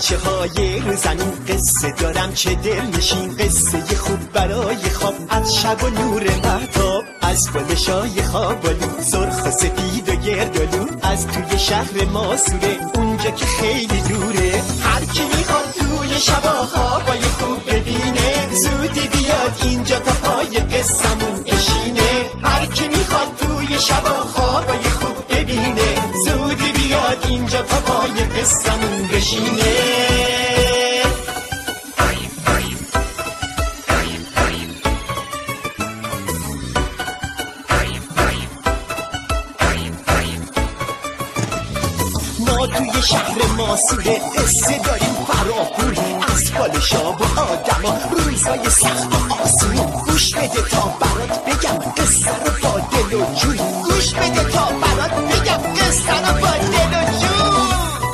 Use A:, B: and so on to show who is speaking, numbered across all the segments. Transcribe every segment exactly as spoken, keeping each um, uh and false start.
A: بچه های زمین قصه دارم چه دل نشین، قصه خوب برای خواب از شب و نور مهتاب، از گلشای خوابالو سرخ و سفید و گردالو، از توی شهر ماسوره اونجا که خیلی دوره. هر کی میخواد توی شبا خوابای خوب ببینه زودی بیاد اینجا تا پای قصمون بشینه. هر کی میخواد توی شبا خوابای خوب ببینه زودی بیاد اینجا تا پای قصمون بشینه. ما توی شهر ماسوره قصه داریم فراپور، از فال شاب و آدما روزای سخت و آسون. گوش بده تا برات بگم قصه رو با دل و جون، گوش بده تا برات بگم قصه رو با دل و جون.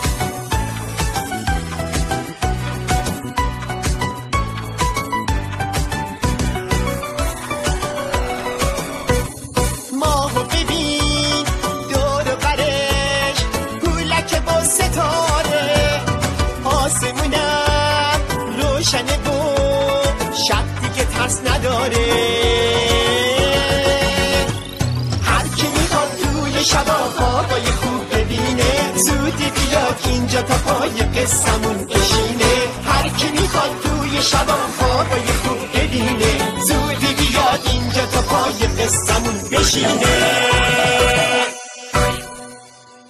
A: ماهو ببین دور و برش پولک با ستاره، آسمونم روشنه و شب دیگه ترس نداره. هر کی میخواد توی شبا خوابای خوب ببینه زودی بیاد اینجا تا پای قصمون بشینه. هر کی میخواد توی شبا خوابای خوب ببینه زودی بیاد اینجا تا پای قصمون بشینه.